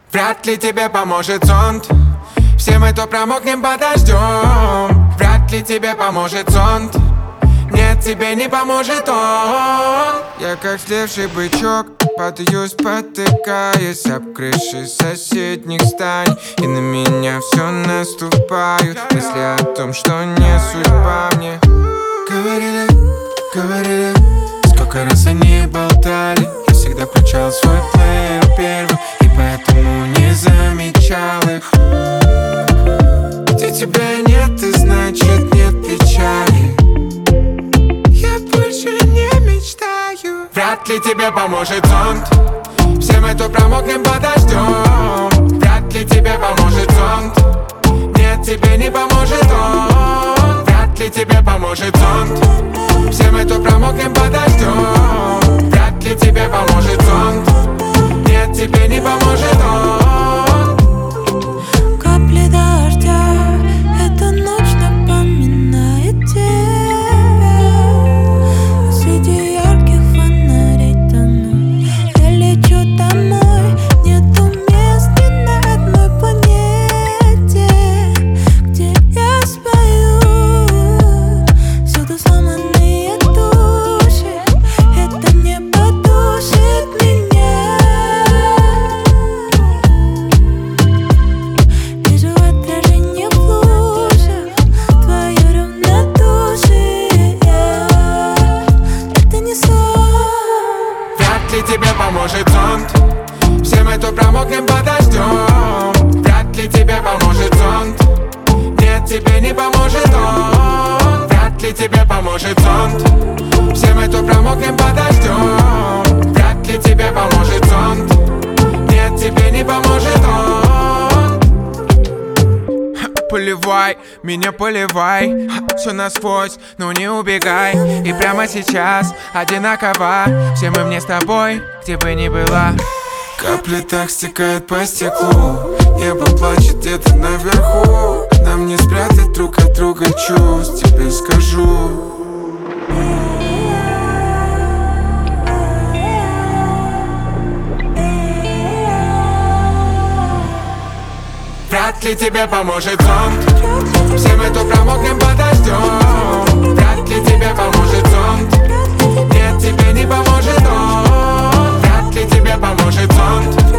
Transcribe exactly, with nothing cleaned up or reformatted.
Вряд ли тебе поможет зонт. Все мы то промокнем под дождем. Вряд ли тебе поможет зонт. Нет, тебе не поможет он. Я как слевший бычок, падаю, спотыкаясь об крыши соседних стань. И на меня все наступают мысли о том, что не судьба мне. Говорили, говорили, сколько раз они болтали. Я всегда включал свой плеер первым, и поэтому не замечал их. Где тебя нет, и значит нет печали. Я больше не мечтаю. Вряд ли тебе поможет зонт. Все мы то промокнем под дождем. Вряд ли тебе поможет зонт. Нет, тебе не поможет он. Вряд ли тебе поможет зонт. Все мы то промокнем под дождем. Вряд ли тебе поможет зонт. Нет, тебе не поможет он. Капли дождя, эта ночь напоминает тебя. Среди ярких фонарей тону. Я лечу домой, нету мест ни на одной планете, где я спою. Всюду сломанные души, это не подушит меня. Вижу отражение в лужах, твое равнодушие. Это не сон. Вряд ли тебе поможет зонт. Все мы то промокнем под дождем. Вряд ли тебе поможет зонт. Нет, тебе не поможет он. Вряд ли тебе поможет зонт. Все мы то промокнем под дождем. Вряд ли тебе поможет зонт. Нет, тебе не поможет он. Поливай, меня поливай. Все насквозь, ну не убегай. И прямо сейчас одинаково. Все мы мне с тобой, где бы ни была. Капли так стекают по стеклу. Небо плачет где-то наверху. Нам не спрятать друг от друга чувств, тебе скажу. Вряд ли тебе поможет зонт. Все мы то промокнем под дождем. Вряд ли тебе поможет зонт. Нет, тебе не поможет он. Вряд ли тебе поможет зонт.